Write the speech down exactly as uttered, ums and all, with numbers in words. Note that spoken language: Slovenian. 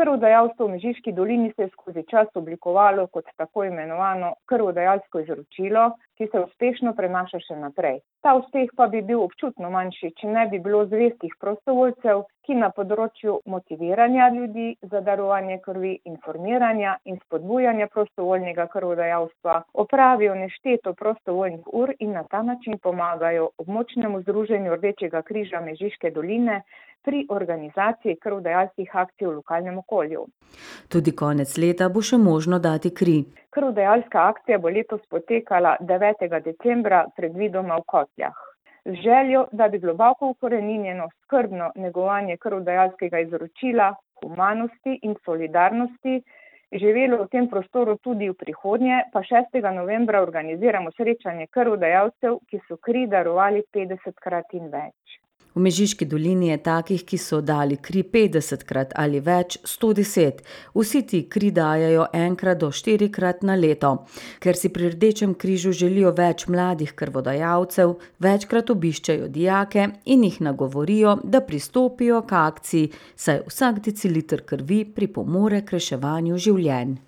Krvodajalstvo v Mežiški dolini se je skozi čas oblikovalo kot tako imenovano krvodajalsko izročilo, ki se uspešno prenaša še naprej. Ta uspeh pa bi bil občutno manjši, če ne bi bilo zvestih prostovoljcev, ki na področju motiviranja ljudi za darovanje krvi, informiranja in spodbujanja prostovoljnega krvodajalstva opravijo nešteto prostovoljnih ur in na ta način pomagajo območnemu združenju Rdečega križa Mežiške doline pri organizaciji krvodajalskih akcij v lokalnem okolju. Tudi konec leta bo še možno dati kri. Krvodajalska akcija bo letos potekala devetega decembra, predvidoma v Kotljah. Z željo, da bi globoko ukoreninjeno skrbno negovanje krvodajalskega izročila, humanosti in solidarnosti živelo v tem prostoru tudi v prihodnje, pa šestega novembra organiziramo srečanje krvodajalcev, ki so kri darovali petdesetkrat in več. V Mežiški dolini je takih, ki so dali kri petdesetkrat ali več, sto deset. Vsi ti kri dajejo enkrat do štirikrat na leto. Ker si pri Rdečem križu želijo več mladih krvodajalcev, večkrat obiščejo dijake in jih nagovorijo, da pristopijo k akciji, saj vsak deciliter krvi pripomore k reševanju življenj.